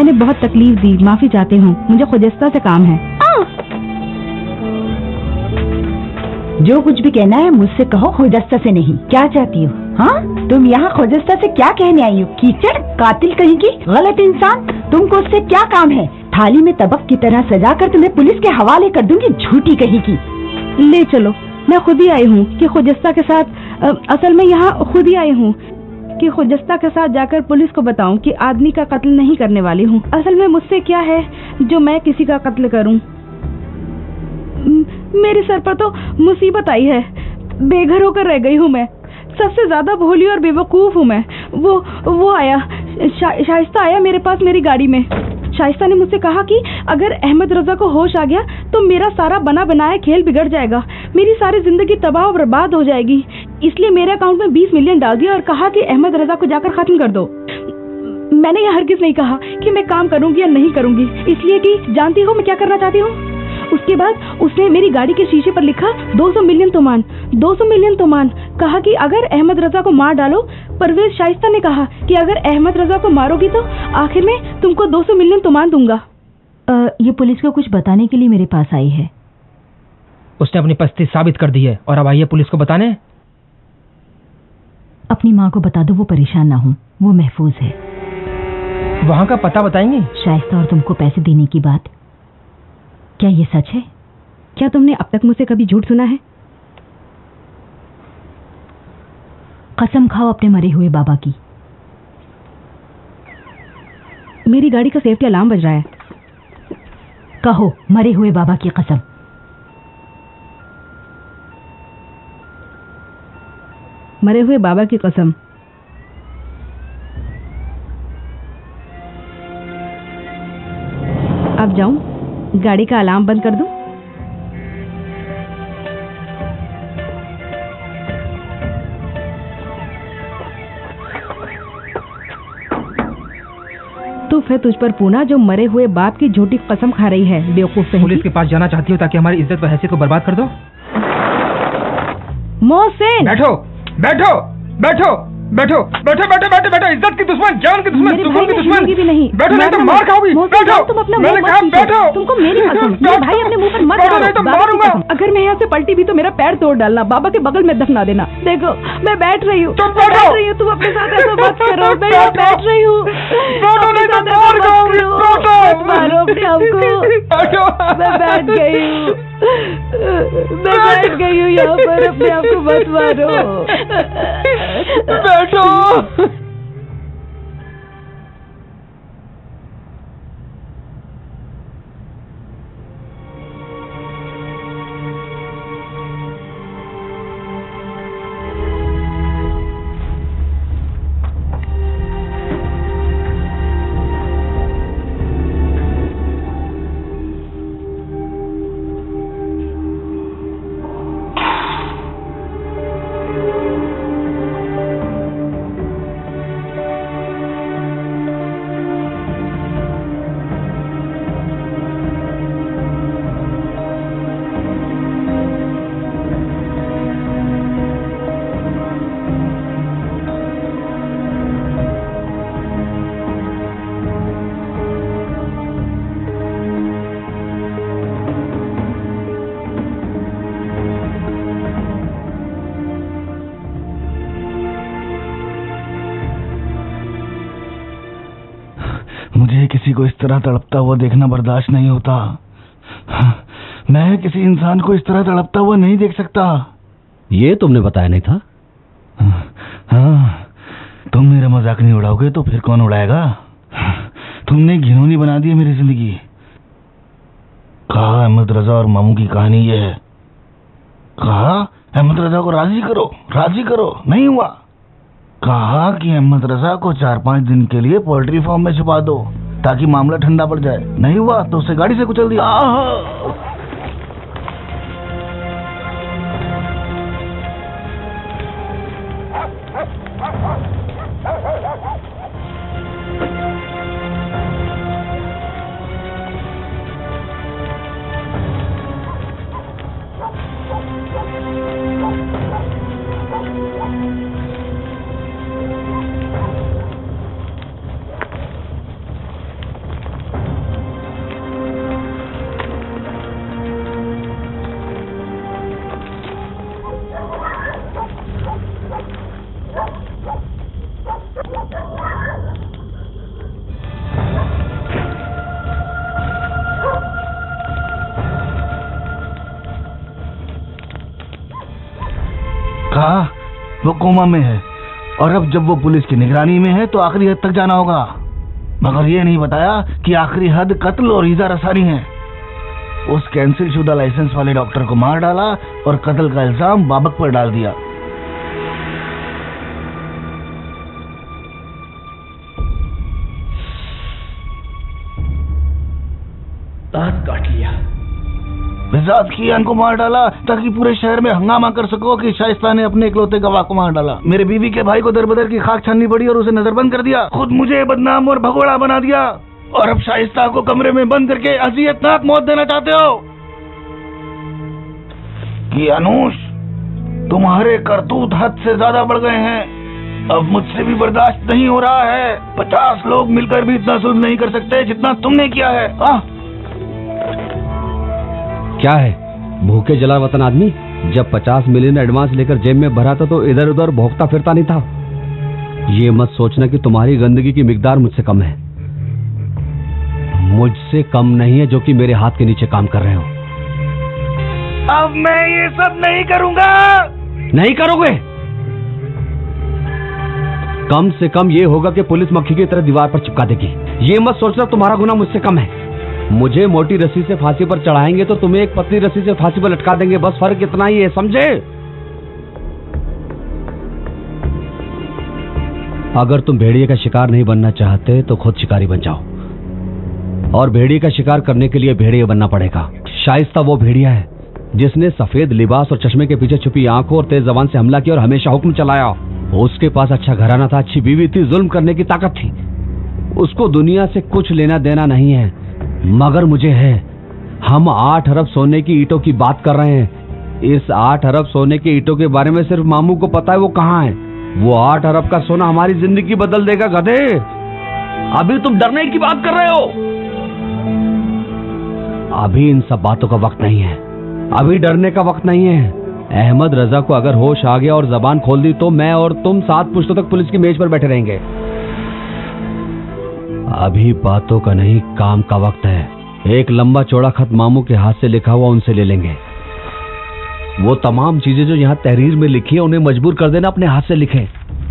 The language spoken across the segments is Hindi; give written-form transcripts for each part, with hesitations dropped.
मैंने बहुत तकलीफ दी, माफी चाहती हूँ। मुझे खुजस्ता से काम है। जो कुछ भी कहना है मुझसे कहो, खुजस्ता से नहीं। क्या चाहती हो? हाँ, तुम यहाँ खुजस्ता से क्या कहने आई हो? कीचड़, कातिल कहीं की, गलत इंसान। तुमको उससे क्या काम है? थाली में तबक की तरह सजाकर तुम्हें पुलिस के हवाले कर दूंगी, झूठी कहीं की। ले चलो, मैं खुद ही आई हूँ कि खुजस्ता के साथ, असल में यहाँ खुद ही आई हूँ कि खुजस्ता के साथ जाकर पुलिस को बताऊं कि आदमी का कत्ल नहीं करने वाली हूँ। असल में मुझसे क्या है जो मैं किसी का कत्ल करूं? मेरे सर पर तो मुसीबत आई है, बेघर होकर रह गई हूँ मैं। सबसे ज्यादा भोली और बेवकूफ हूँ मैं। वो आया, शाइस्ता आया मेरे पास मेरी गाड़ी में। शाइस्ता ने मुझसे कहा कि अगर अहमद रजा को होश आ गया तो मेरा सारा बना बनाया खेल बिगड़ जाएगा, मेरी सारी जिंदगी तबाह और बर्बाद हो जाएगी। इसलिए मेरे अकाउंट में 20 मिलियन डाल दिया और कहा कि अहमद रजा को जाकर खत्म कर दो। मैंने यह हरगिज नहीं कहा कि मैं काम करूंगी या नहीं करूंगी, इसलिए कि जानती हो मैं क्या करना चाहती हूँ। उसके बाद उसने मेरी गाड़ी के शीशे पर लिखा 200 मिलियन तोमान, 200 मिलियन तोमान। कहा कि अगर अहमद रजा को मार डालो। परवेज शाइस्ता ने कहा कि अगर अहमद रजा को मारोगी तो आखिर में तुमको 200 मिलियन तोमान दूंगा। ये पुलिस को कुछ बताने के लिए मेरे पास आई है। उसने अपनी पस्ती साबित कर दी है और अब आई है पुलिस को बताने। अपनी माँ को बता दो, वो परेशान ना हो, वो महफूज है। वहाँ का पता बताएंगे? शाइस्ता और तुमको पैसे देने की बात, क्या ये सच है? क्या तुमने अब तक मुझसे कभी झूठ सुना है? कसम खाओ अपने मरे हुए बाबा की। मेरी गाड़ी का सेफ्टी अलार्म बज रहा है। कहो मरे हुए बाबा की कसम। मरे हुए बाबा की कसम। अब जाऊं, गाड़ी का अलार्म बंद कर दूं? तूफ है तुझ पर पूना जो मरे हुए बाप की झूठी कसम खा रही है, बेवकूफ। पुलिस के पास जाना चाहती हो ताकि हमारी इज्जत व हैसियत को बर्बाद कर दो? मोहसिन, बैठो बैठो बैठो बैठो बैठो बैठो बैठो बैठो। इज्जत की दुश्मन, जान की दुश्मन, तुम की दुश्मन। भी नहीं बैठो नहीं तो मार खाओगी। बैठो, तुम अपना मैंने कहा बैठो। तुमको मेरी कसम, मेरे भाई अपने मुंह पर मत बैठो नहीं तो मारूंगा। अगर मैं यहाँ से पलटी भी तो मेरा पैर तोड़ डालना, बाबा के बगल में दफना देना। देखो मैं बैठ रही हूँ, तुम अपने साथ ऐसा मत करो। मैं यहाँ बैठ रही हूँ, मारो अपने हमको। मैं बैठ गई हूँ, मैं बैठ गई हूँ यहाँ पर, अपने आप को मत मारो। बैठो। मुझे किसी को इस तरह तड़पता हुआ देखना बर्दाश्त नहीं होता। मैं किसी इंसान को इस तरह तड़पता हुआ नहीं देख सकता। ये तुमने बताया नहीं था? हाँ, तुम मेरा मजाक नहीं उड़ाओगे तो फिर कौन उड़ाएगा? तुमने घिनौनी बना दी है मेरी जिंदगी। कहा अहमद रजा और मामू की कहानी ये है। कहा अहमद रजा को राजी करो, नहीं हुआ। कहा कि अहमद रजा को 4-5 दिन के लिए पोल्ट्री फार्म में छुपा दो ताकि मामला ठंडा पड़ जाए, नहीं हुआ तो उसे गाड़ी से कुचल दिया। कहा वो कोमा में है और अब जब वो पुलिस की निगरानी में है तो आखिरी हद तक जाना होगा, मगर ये नहीं बताया कि आखिरी हद कत्ल और ईजा रसानी है। उस कैंसिल शुदा लाइसेंस वाले डॉक्टर को मार डाला और कत्ल का इल्जाम बाबक पर डाल दिया। दांत काट लिया। बिजात कियान को मार डाला ताकि पूरे शहर में हंगामा कर सको कि शाइस्ता ने अपने इकलौते गवाह को मार डाला। मेरे बीवी के भाई को दरबदर की खाक छाननी पड़ी और उसे नजरबंद कर दिया। खुद मुझे बदनाम और भगोड़ा बना दिया और अब शाइस्ता को कमरे में बंद करके अज़ियतनाक मौत देना चाहते हो। कि अनुष, तुम्हारे करतूत हद से ज्यादा बढ़ गए हैं। अब मुझसे भी बर्दाश्त नहीं हो रहा है। 50 लोग मिलकर भी इतना जुल्म नहीं कर सकते जितना तुमने किया है। क्या है भूखे जला वतन आदमी? जब 50 मिलियन एडवांस लेकर जेब में भरा था तो इधर उधर भौंकता फिरता नहीं था। ये मत सोचना कि तुम्हारी गंदगी की मिकदार मुझसे कम है। मुझसे कम नहीं है जो कि मेरे हाथ के नीचे काम कर रहे हो। अब मैं ये सब नहीं करूंगा। नहीं करोगे? कम से कम ये होगा कि पुलिस मक्खी की तरह दीवार पर चिपका देगी। ये मत सोचना तुम्हारा गुनाह मुझसे कम है। मुझे मोटी रस्सी से फांसी पर चढ़ाएंगे तो तुम्हें एक पतली रस्सी से फांसी पर लटका देंगे, बस फर्क इतना ही है, समझे? अगर तुम भेड़िए का शिकार नहीं बनना चाहते तो खुद शिकारी बन जाओ, और भेड़िए का शिकार करने के लिए भेड़िया बनना पड़ेगा। शाइस्ता वो भेड़िया है जिसने सफेद लिबास और चश्मे के पीछे छुपी आंखों और तेज जबान से हमला किया और हमेशा हुक्म चलाया। उसके पास अच्छा घराना था, अच्छी बीवी थी, जुल्म करने की ताकत थी। उसको दुनिया से कुछ लेना देना नहीं है, मगर मुझे है। हम 8 अरब सोने की ईंटों की बात कर रहे हैं। इस 8 अरब सोने की ईंटों के बारे में सिर्फ मामू को पता है वो कहाँ है। वो 8 अरब का सोना हमारी जिंदगी बदल देगा गधे। अभी तुम डरने की बात कर रहे हो। अभी इन सब बातों का वक्त नहीं है, अभी डरने का वक्त नहीं है। अहमद रजा को अगर होश आ गया और जबान खोल दी तो मैं और तुम 7 पुश्तों तक पुलिस की मेज पर बैठे रहेंगे। अभी बातों का नहीं, काम का वक्त है। एक लंबा चौड़ा खत मामू के हाथ से लिखा हुआ उनसे ले लेंगे। वो तमाम चीजें जो यहाँ तहरीर में लिखी है उन्हें मजबूर कर देना अपने हाथ से लिखे।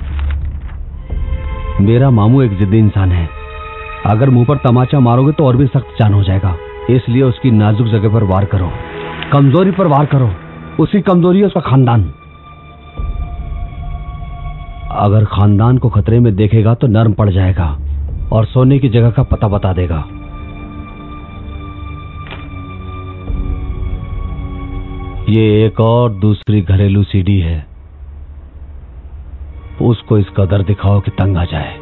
मेरा मामू एक जिद्दी इंसान है, अगर मुंह पर तमाचा मारोगे तो और भी सख्त जान हो जाएगा। इसलिए उसकी नाजुक जगह पर वार करो, कमजोरी पर वार करो। उसकी कमजोरी है उसका खानदान। अगर खानदान को खतरे में देखेगा तो नर्म पड़ जाएगा और सोने की जगह का पता बता देगा। ये एक और दूसरी घरेलू सीडी है, उसको इस कदर दिखाओ कि तंग आ जाए।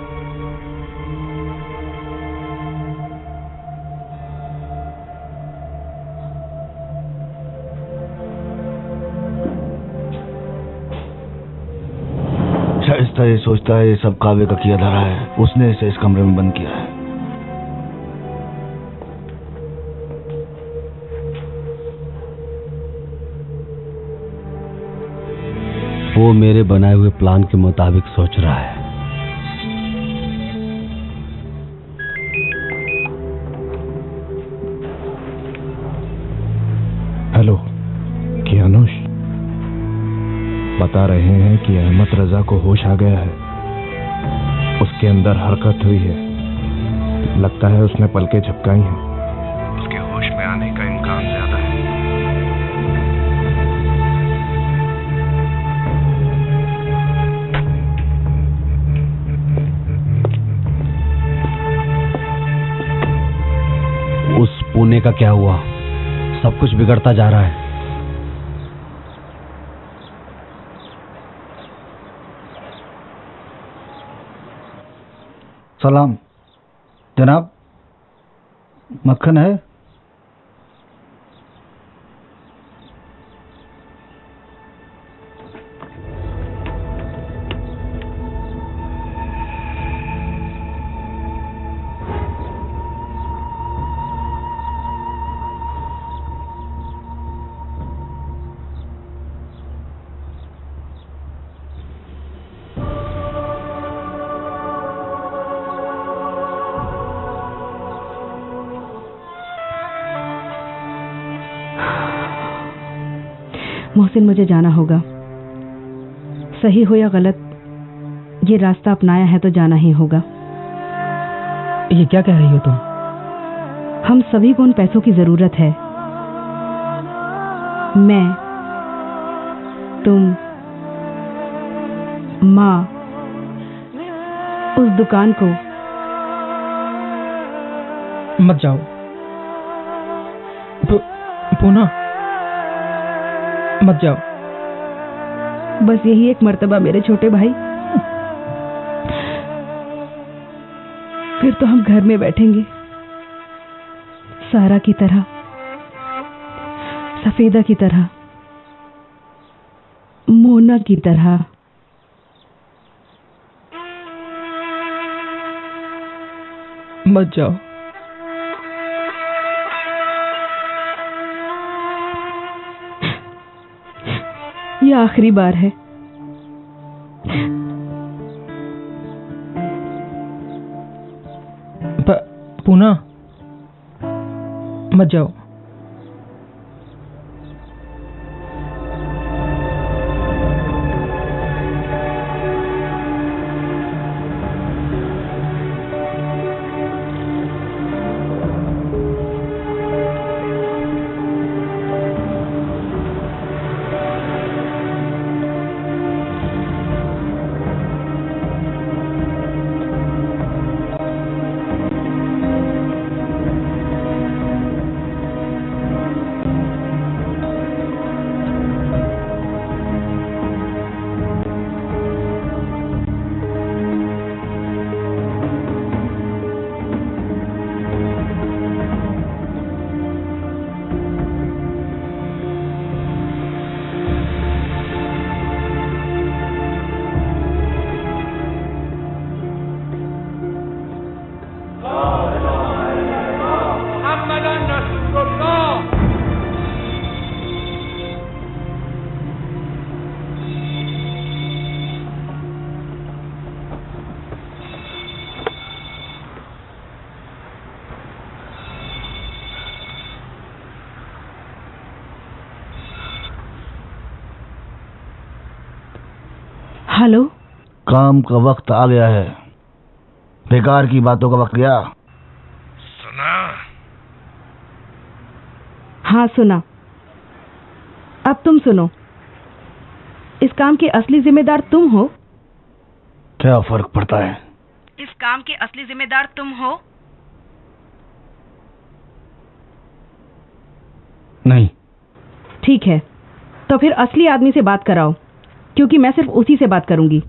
शाइस्ता ये सोचता है ये सब कावे का किया धरा है, उसने इसे इस कमरे में बंद किया है। वो मेरे बनाए हुए प्लान के मुताबिक सोच रहा है। हेलो, क्या अनुष? बता रहे हैं कि अहमद रजा को होश आ गया है, उसके अंदर हरकत हुई है। लगता है उसने पलकें झपकाई हैं। उसके होश में आने का इम्कान ज्यादा है। उस पुणे का क्या हुआ? सब कुछ बिगड़ता जा रहा है। सलाम जनाब, मक्खन है? मोहसिन, मुझे जाना होगा। सही हो या गलत, ये रास्ता अपनाया है तो जाना ही होगा। ये क्या कह रही हो तुम? हम सभी को उन पैसों की जरूरत है। मैं, तुम, माँ, उस दुकान को। मत जाओ पूना, मत जाओ। बस यही एक मर्तबा मेरे छोटे भाई, फिर तो हम घर में बैठेंगे, सारा की तरह, सफेदा की तरह, मोना की तरह। मत जाओ। यह आखिरी बार है। पूना, मत जाओ। हेलो। काम का वक्त आ गया है, बेकार की बातों का वक्त गया। सुना? हाँ सुना। अब तुम सुनो, इस काम के असली जिम्मेदार तुम हो। क्या फर्क पड़ता है? इस काम के असली जिम्मेदार तुम हो। नहीं। ठीक है, तो फिर असली आदमी से बात कराओ, क्योंकि मैं सिर्फ उसी से बात करूंगी।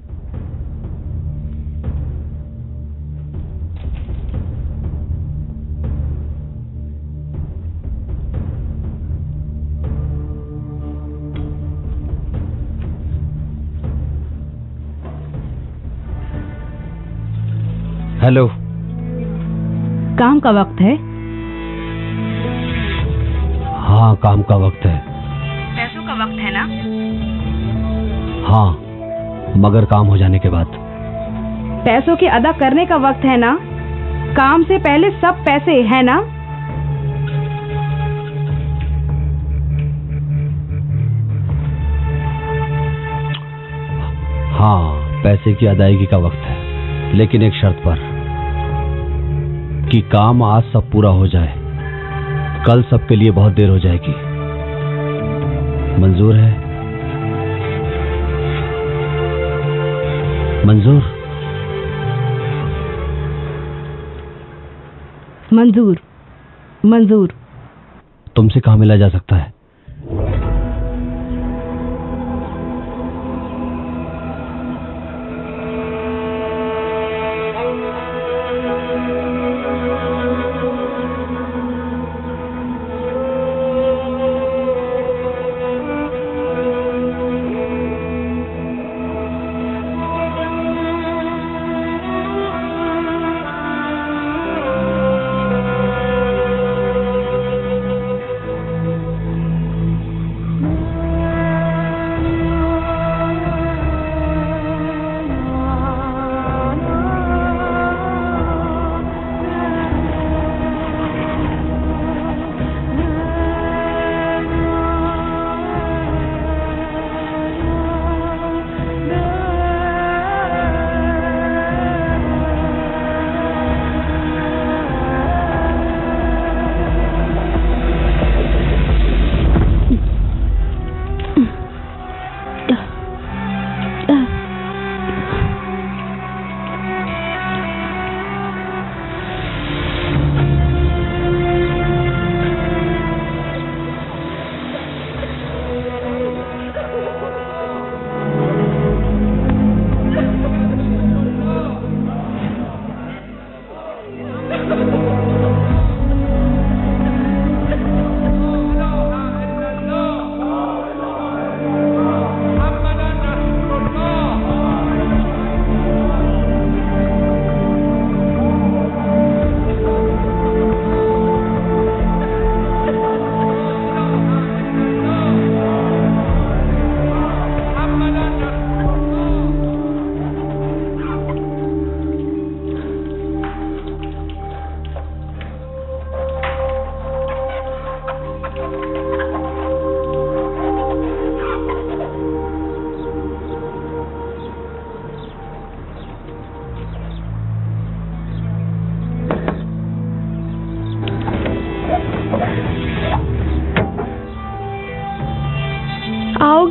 हेलो। काम का वक्त है। हाँ, काम का वक्त है। पैसों का वक्त है ना? हाँ, मगर काम हो जाने के बाद। पैसों के अदा करने का वक्त है ना? काम से पहले सब पैसे, है ना? हाँ, पैसे की अदायगी का वक्त है, लेकिन एक शर्त पर, कि काम आज सब पूरा हो जाए, कल सबके लिए बहुत देर हो जाएगी। मंजूर है? मंजूर? मंजूर। मंजूर। तुमसे कहाँ मिला जा सकता है?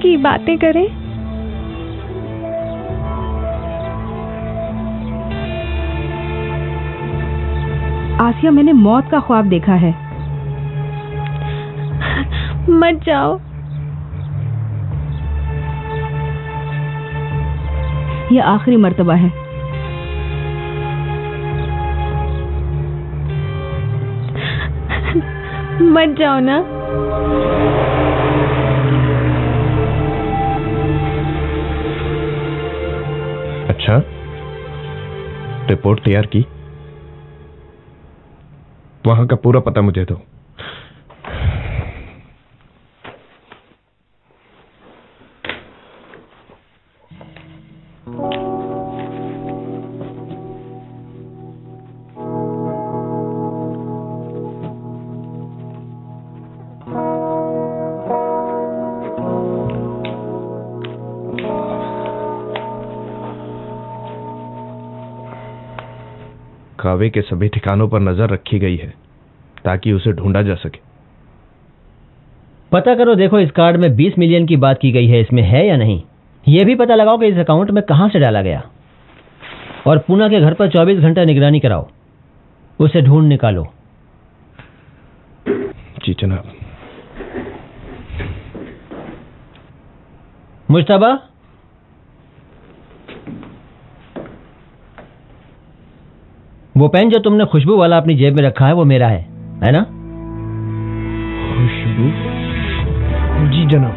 होगी, बातें करें। आसिया, मैंने मौत का ख्वाब देखा है। मत जाओ। यह आखिरी मर्तबा है। मत जाओ ना। अच्छा, रिपोर्ट तैयार की? वहां का पूरा पता मुझे दो। कावे के सभी ठिकानों पर नजर रखी गई है ताकि उसे ढूंढा जा सके। पता करो, देखो इस कार्ड में 20 मिलियन की बात की गई है, इसमें है या नहीं। यह भी पता लगाओ कि इस अकाउंट में कहां से डाला गया। और पूना के घर पर 24 घंटा निगरानी कराओ, उसे ढूंढ निकालो। जी जनाब। मुश्तबा, वो पेन जो तुमने खुशबू वाला अपनी जेब में रखा है वो मेरा है ना? खुशबू? जी जनाब।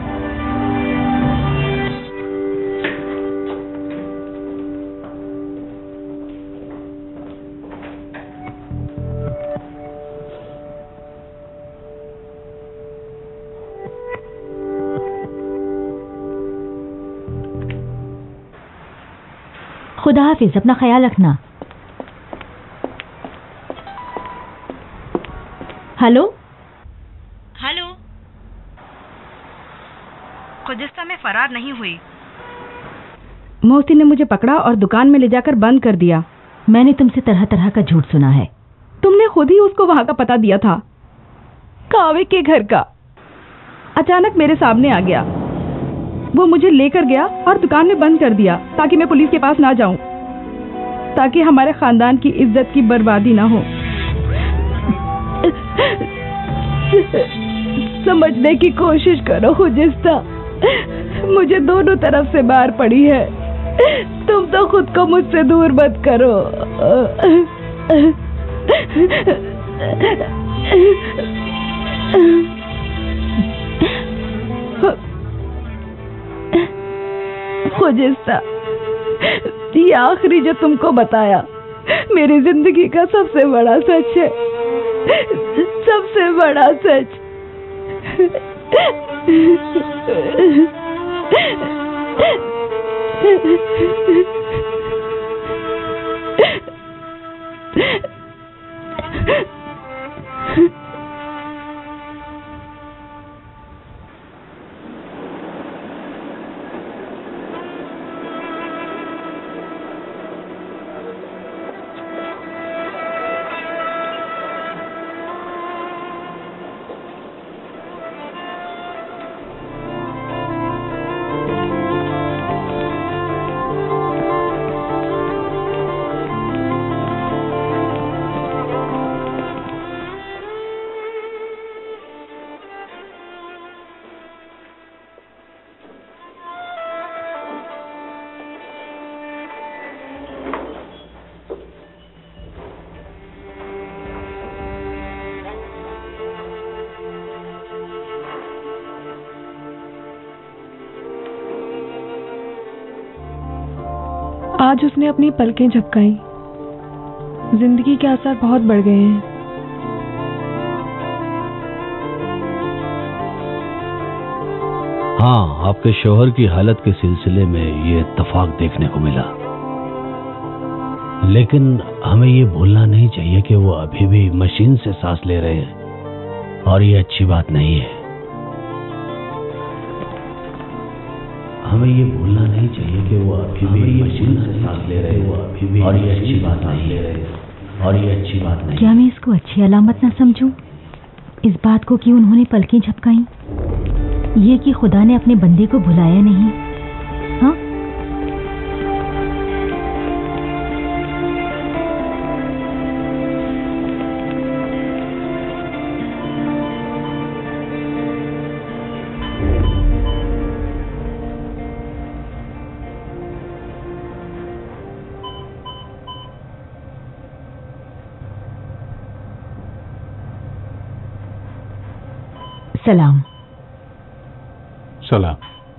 खुदा हाफिज, अपना ख्याल रखना। हेलो हेलो, खुजिस्ता में फरार नहीं हुई। मोहसिन ने मुझे पकड़ा और दुकान में ले जाकर बंद कर दिया। मैंने तुमसे तरह तरह का झूठ सुना है। तुमने खुद ही उसको वहां का पता दिया था, कावे के घर का। अचानक मेरे सामने आ गया। वो मुझे लेकर गया और दुकान में बंद कर दिया ताकि मैं पुलिस के पास ना जाऊं, ताकि हमारे खानदान की इज्जत की बर्बादी ना हो। समझने की कोशिश करो खुजिस्ता, मुझे दोनों तरफ से मार पड़ी है। तुम तो खुद को मुझसे दूर मत करो। खुजिस्ता, ये आखिरी जो तुमको बताया मेरी जिंदगी का सबसे बड़ा सच है, सबसे बड़ा सच। आज उसने अपनी पलकें झपकाई। जिंदगी के आसार बहुत बढ़ गए हैं। हाँ, आपके शौहर की हालत के सिलसिले में ये इत्तेफाक देखने को मिला, लेकिन हमें ये भूलना नहीं चाहिए कि वो अभी भी मशीन से सांस ले रहे हैं और ये अच्छी बात नहीं है। हमें ये भूलना नहीं चाहिए कि वो अभी भी मशीन से सांस ले रहे हैं और ये अच्छी बात नहीं है। क्या मैं इसको अच्छी अलामत ना समझूं, इस बात को कि उन्होंने पलकें झपकाई? ये कि खुदा ने अपने बंदे को भुलाया नहीं। हाँ, सलाम। सलाम।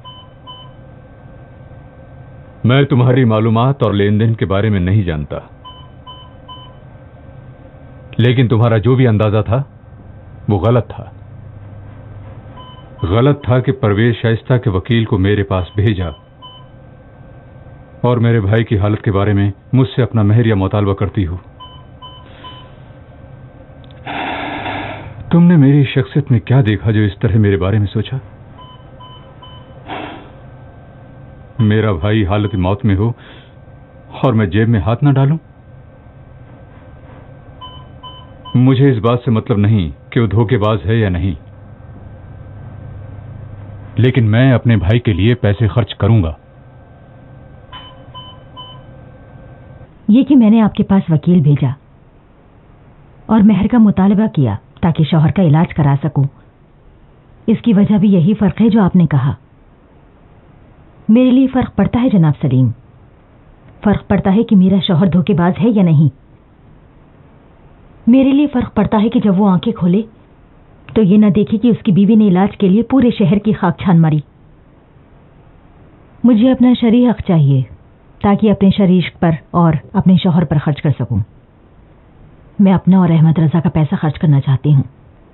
मैं तुम्हारी मालूमात और लेन देन के बारे में नहीं जानता, लेकिन तुम्हारा जो भी अंदाजा था वो गलत था। गलत था कि परवेज शाइस्ता के वकील को मेरे पास भेजा और मेरे भाई की हालत के बारे में मुझसे अपना मेहर या मुतालबा करती हो। तुमने मेरी शख्सियत में क्या देखा जो इस तरह मेरे बारे में सोचा? मेरा भाई हालत मौत में हो और मैं जेब में हाथ ना डालूं? मुझे इस बात से मतलब नहीं कि वो धोखेबाज है या नहीं, लेकिन मैं अपने भाई के लिए पैसे खर्च करूंगा। ये कि मैंने आपके पास वकील भेजा और मेहर का मुतालबा किया ताकि शौहर का इलाज करा सकूं, इसकी वजह भी यही फर्क है जो आपने कहा। मेरे लिए फर्क पड़ता है जनाब सलीम, फर्क पड़ता है कि मेरा शौहर धोखेबाज है या नहीं। मेरे लिए फर्क पड़ता है कि जब वो आंखें खोले तो ये न देखे कि उसकी बीवी ने इलाज के लिए पूरे शहर की खाक छान मारी। मुझे अपना शरई हक चाहिए ताकि अपने शरई इश्क पर और अपने शौहर पर खर्च कर सकूं। मैं अपना और अहमद रजा का पैसा खर्च करना चाहती हूं।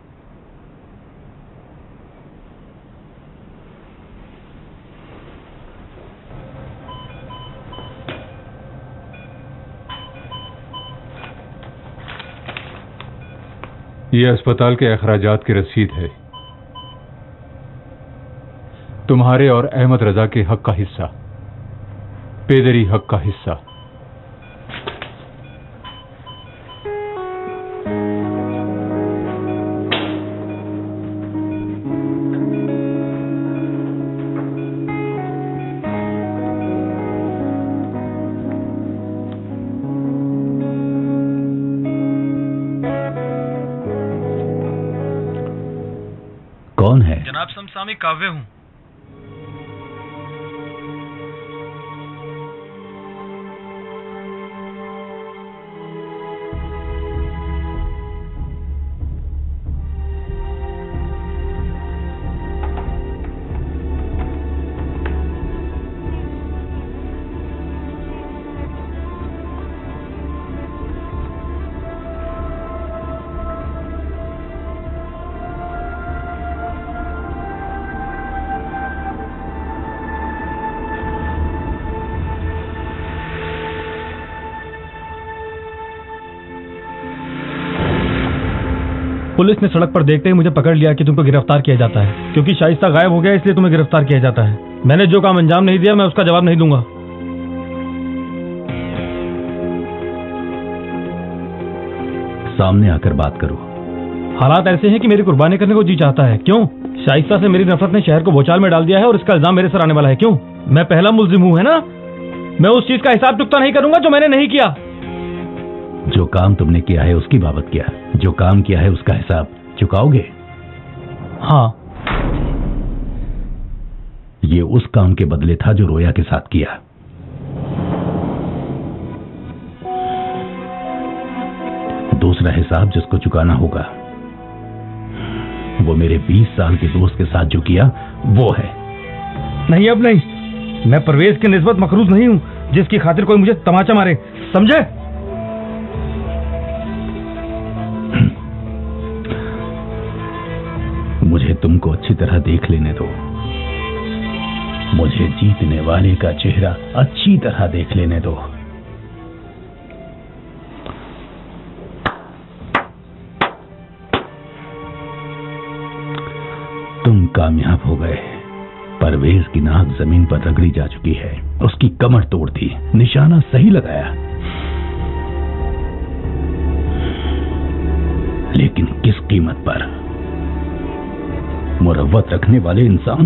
यह अस्पताल के अखराजात की रसीद है, तुम्हारे और अहमद रजा के हक का हिस्सा, पेदरी हक का हिस्सा। कौन है? जनाब समसामी काव्य हूं। पुलिस ने सड़क पर देखते ही मुझे पकड़ लिया कि तुमको गिरफ्तार किया जाता है, क्योंकि शाइस्ता गायब हो गया इसलिए तुम्हें गिरफ्तार किया जाता है। मैंने जो काम अंजाम नहीं दिया मैं उसका जवाब नहीं दूंगा। सामने आकर बात करो। हालात ऐसे हैं कि मेरी कुर्बानी करने को जी चाहता है। क्यों? शाइस्ता से मेरी नफरत ने शहर को भूचाल में डाल दिया है और इसका इल्जाम मेरे सर आने वाला है। क्यों? मैं पहला मुल्जिम हूं, है ना? मैं उस चीज का हिसाब चुकता नहीं करूंगा जो मैंने नहीं किया। जो काम तुमने किया है उसकी बाबत क्या? जो काम किया है उसका हिसाब चुकाओगे? हाँ। ये उस काम के बदले था जो रोया के साथ किया। दूसरा हिसाब जिसको चुकाना होगा वो मेरे 20 साल के दोस्त के साथ जो किया वो है। नहीं, अब नहीं। मैं परवेज के निस्बत मखरूज नहीं हूं जिसकी खातिर कोई मुझे तमाचा मारे, समझे? मुझे तुमको अच्छी तरह देख लेने दो। मुझे जीतने वाले का चेहरा अच्छी तरह देख लेने दो। तुम कामयाब हो गए। परवेज की नाक जमीन पर रगड़ी जा चुकी है, उसकी कमर तोड़ दी, निशाना सही लगाया, लेकिन किस कीमत पर? मुरव्वत रखने वाले इंसान,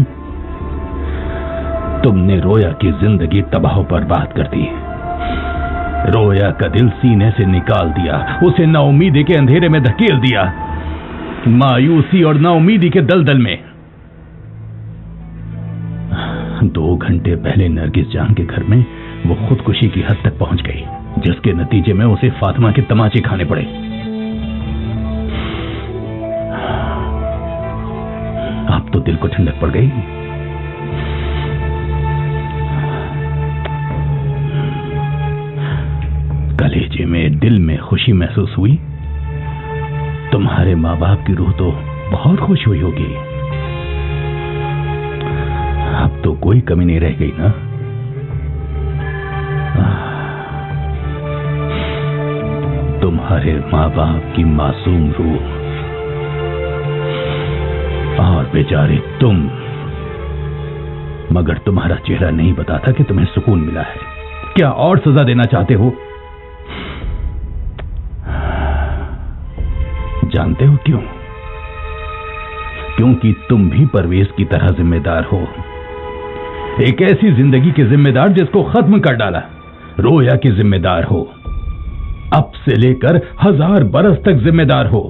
तुमने रोया की जिंदगी तबाह बर्बाद कर दी। रोया का दिल सीने से निकाल दिया, उसे नाउमीदी के अंधेरे में धकेल दिया, मायूसी और नाउमीदी के दलदल में। 2 घंटे पहले नरगिस जान के घर में वो खुदकुशी की हद तक पहुंच गई, जिसके नतीजे में उसे फातिमा के तमाचे खाने पड़े। अब तो दिल को ठंडक पड़ गई। कलेजे में, दिल में खुशी महसूस हुई। तुम्हारे माँ बाप की रूह तो बहुत खुश हुई होगी। अब तो कोई कमी नहीं रह गई ना। तुम्हारे माँ बाप की मासूम रूह, और बेचारे तुम, मगर तुम्हारा चेहरा नहीं बताता कि तुम्हें सुकून मिला है। क्या और सजा देना चाहते हो? जानते हो क्यों? क्योंकि तुम भी परवेज की तरह जिम्मेदार हो, एक ऐसी जिंदगी के जिम्मेदार जिसको खत्म कर डाला। रोया की जिम्मेदार हो, अब से लेकर 1000 बरस तक जिम्मेदार हो।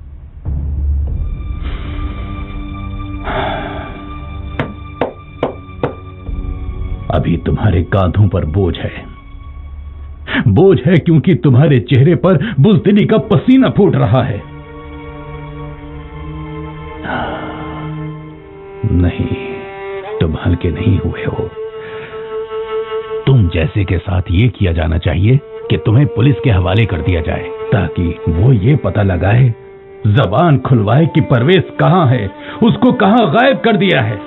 अभी तुम्हारे कांधों पर बोझ है, बोझ है क्योंकि तुम्हारे चेहरे पर बुज़दिली का पसीना फूट रहा है। नहीं, तुम हल्के नहीं हुए हो। तुम जैसे के साथ ये किया जाना चाहिए कि तुम्हें पुलिस के हवाले कर दिया जाए, ताकि वो ये पता लगाए, जबान खुलवाए कि परवेज कहां है, उसको कहां गायब कर दिया है।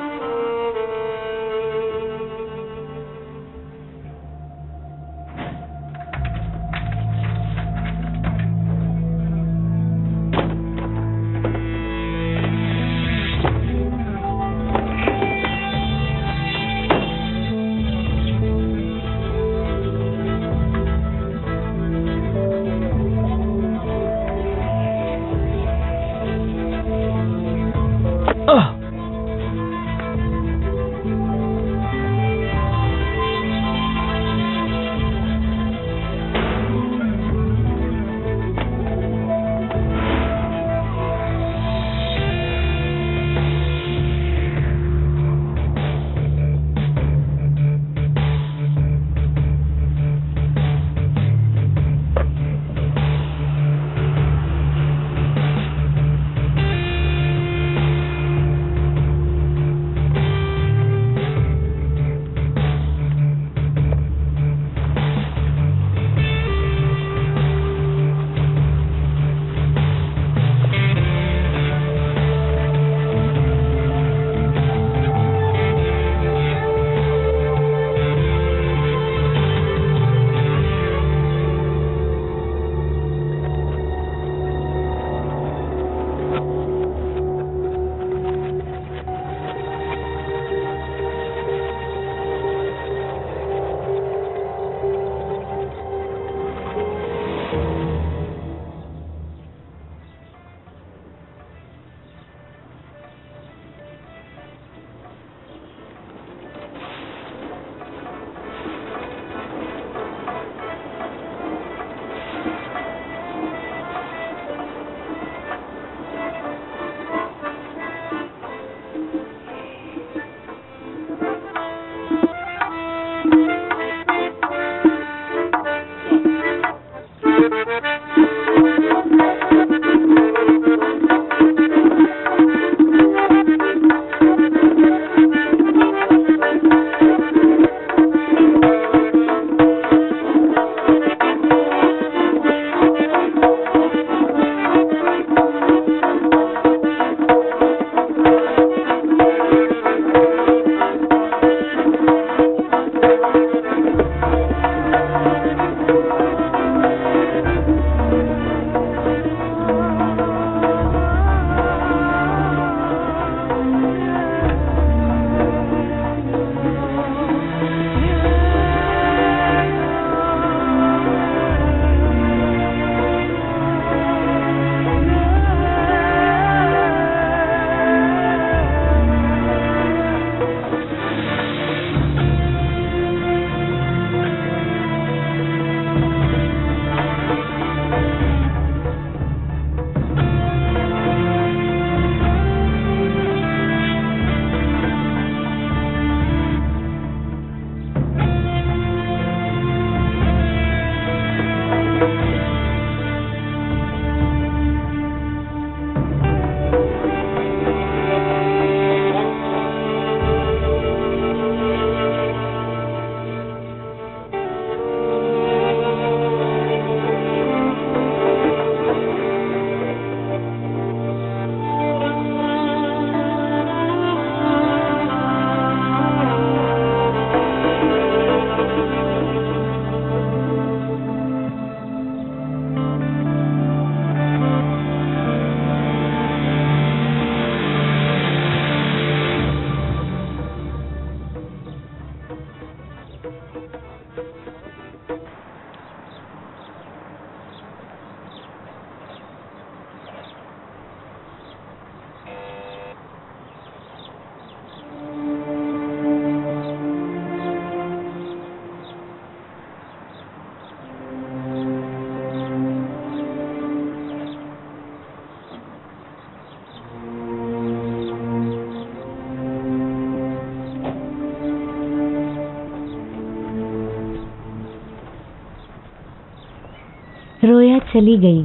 चली गई।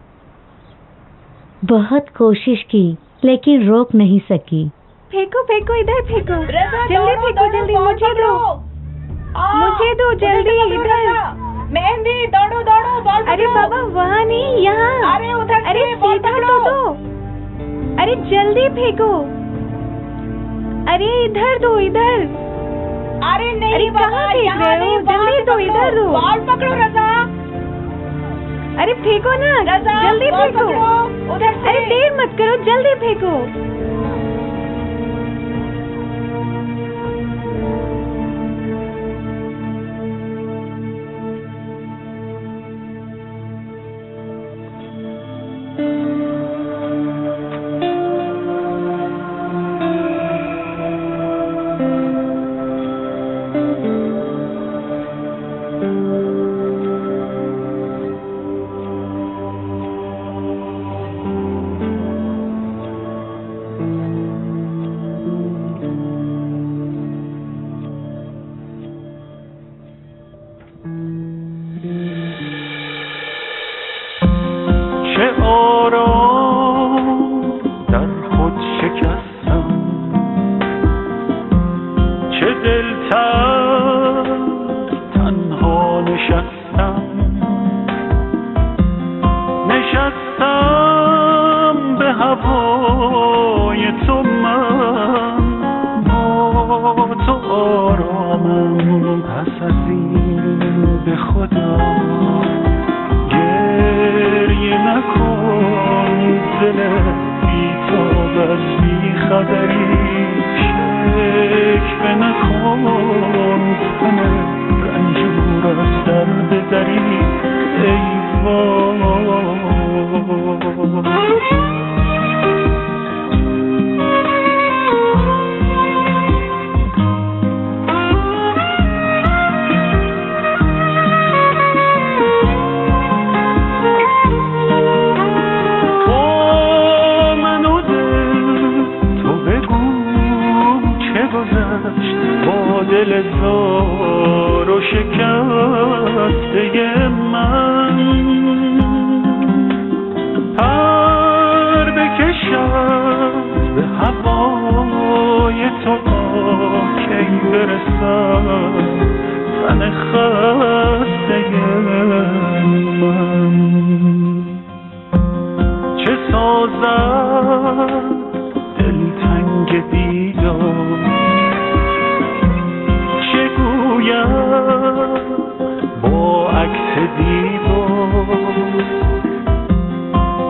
बहुत कोशिश की लेकिन रोक नहीं सकी। फेंको फेंको, इधर फेंको, जल्दी फेंको, जल्दी मुझे दो, मुझे दो जल्दी, इधर। मेहंदी दौड़ो दौड़ो, बॉल अरे बाबा वहाँ नहीं, यहाँ। अरे उधर, अरे सीधा तो दो, अरे जल्दी फेंको, अरे इधर दो, इधर। अरे नहीं, अरे कहाँ फेंक रहे हो, जल्दी दो, इधर दो। बॉल पकड़ो रजा। अरे फेंको ना, जल्दी फेंको, उधर से। अरे देर मत करो, जल्दी फेंको।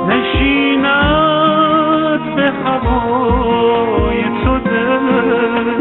نشیند به هوای تو دل